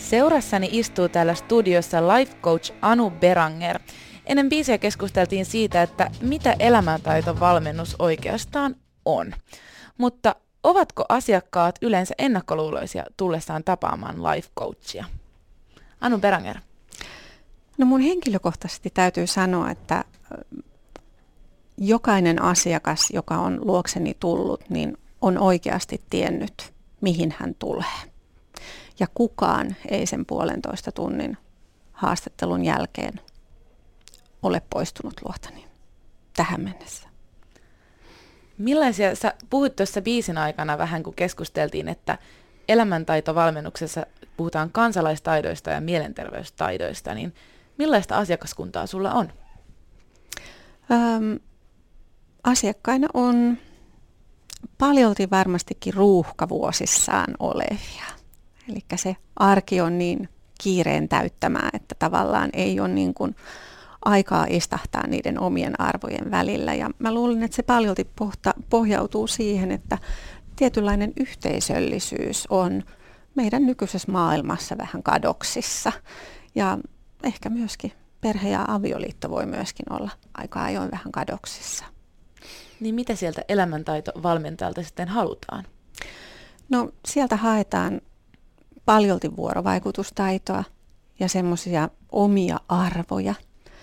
Seurassani istuu täällä studiossa life coach Anu Beranger. Ennen biisiä keskusteltiin siitä, että mitä elämäntaitovalmennus oikeastaan on. Mutta ovatko asiakkaat yleensä ennakkoluuloisia tullessaan tapaamaan life coachia? Anu Beranger. No mun henkilökohtaisesti täytyy sanoa, että jokainen asiakas, joka on luokseni tullut, niin on oikeasti tiennyt, mihin hän tulee. Ja kukaan ei sen 1,5 tunnin haastattelun jälkeen ole poistunut luotani tähän mennessä. Millaisia, sä puhuit tuossa biisin aikana vähän, kun keskusteltiin, että elämäntaitovalmennuksessa puhutaan kansalaistaidoista ja mielenterveystaidoista, niin millaista asiakaskuntaa sulla on? Asiakkaina on paljolti varmastikin ruuhkavuosissaan olevia. Eli se arki on niin kiireen täyttämää, että tavallaan ei ole niin kuin aikaa istahtaa niiden omien arvojen välillä. Ja mä luulen, että se paljolti pohjautuu siihen, että tietynlainen yhteisöllisyys on meidän nykyisessä maailmassa vähän kadoksissa. Ja ehkä myöskin perhe ja avioliitto voi myöskin olla aika ajoin vähän kadoksissa. Niin mitä sieltä elämäntaitovalmentajalta sitten halutaan? No sieltä haetaan paljolti vuorovaikutustaitoa ja semmoisia omia arvoja,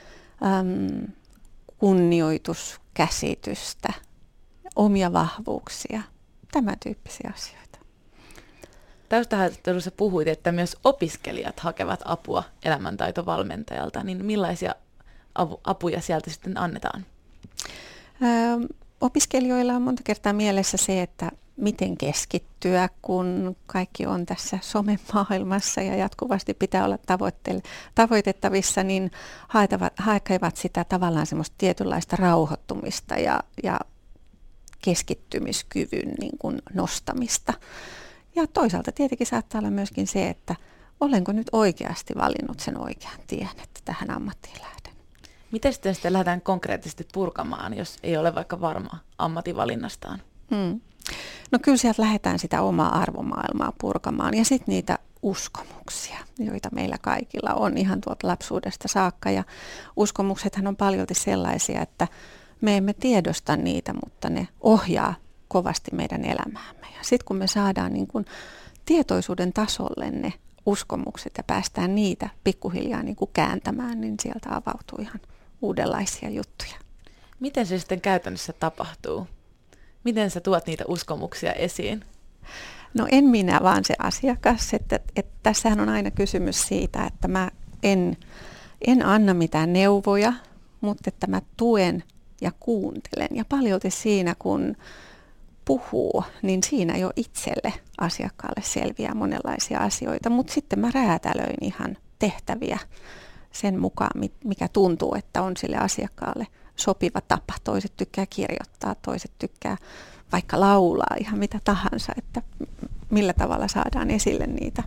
kunnioituskäsitystä, omia vahvuuksia, tämän tyyppisiä asioita. Taustahaastattelussa puhuit, että myös opiskelijat hakevat apua elämäntaitovalmentajalta, niin millaisia apuja sieltä sitten annetaan? Opiskelijoilla on monta kertaa mielessä se, että miten keskittyä, kun kaikki on tässä somemaailmassa ja jatkuvasti pitää olla tavoitettavissa, niin hakevat sitä tavallaan semmoista tietynlaista rauhoittumista ja keskittymiskyvyn niin kuin nostamista. Ja toisaalta tietenkin saattaa olla myöskin se, että olenko nyt oikeasti valinnut sen oikean tien, että tähän ammattiin lähden. Miten sitten lähdetään konkreettisesti purkamaan, jos ei ole vaikka varma ammatinvalinnastaan? No kyllä sieltä lähdetään sitä omaa arvomaailmaa purkamaan ja sitten niitä uskomuksia, joita meillä kaikilla on ihan tuolta lapsuudesta saakka. Ja uskomuksethan on paljolti sellaisia, että me emme tiedosta niitä, mutta ne ohjaa kovasti meidän elämäämme. Ja sitten kun me saadaan niin kun tietoisuuden tasolle ne uskomukset ja päästään niitä pikkuhiljaa niin kun kääntämään, niin sieltä avautuu ihan uudenlaisia juttuja. Miten se sitten käytännössä tapahtuu? Miten sä tuot niitä uskomuksia esiin? No en minä, vaan se asiakas. Että tässähän on aina kysymys siitä, että mä en anna mitään neuvoja, mutta että mä tuen ja kuuntelen. Ja paljolti siinä, kun puhuu, niin siinä jo itselle asiakkaalle selviää monenlaisia asioita. Mutta sitten mä räätälöin ihan tehtäviä sen mukaan, mikä tuntuu, että on sille asiakkaalle sopiva tapa. Toiset tykkää kirjoittaa, toiset tykkää vaikka laulaa, ihan mitä tahansa, että millä tavalla saadaan esille niitä.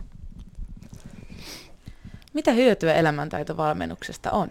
Mitä hyötyä elämäntaitovalmennuksesta on?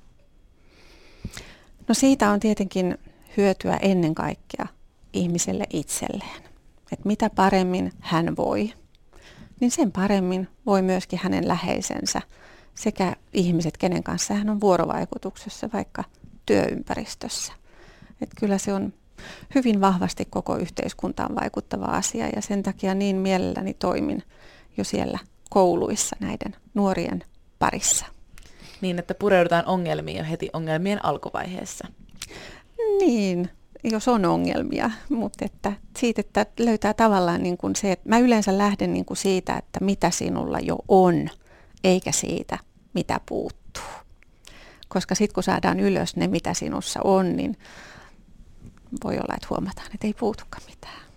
No siitä on tietenkin hyötyä ennen kaikkea ihmiselle itselleen. Että mitä paremmin hän voi, niin sen paremmin voi myöskin hänen läheisensä sekä ihmiset, kenen kanssa hän on vuorovaikutuksessa, vaikka työympäristössä. Että kyllä se on hyvin vahvasti koko yhteiskuntaan vaikuttava asia ja sen takia niin mielelläni toimin jo siellä kouluissa näiden nuorien parissa. Niin, että pureudutaan ongelmiin jo heti ongelmien alkuvaiheessa. Niin, jos on ongelmia, mutta että siitä, että löytää tavallaan niin kuin se, että mä yleensä lähden niin kuin siitä, että mitä sinulla jo on, eikä siitä, mitä puuttuu. Koska sitten kun saadaan ylös ne, mitä sinussa on, niin voi olla, että huomataan, että ei puutukaan mitään.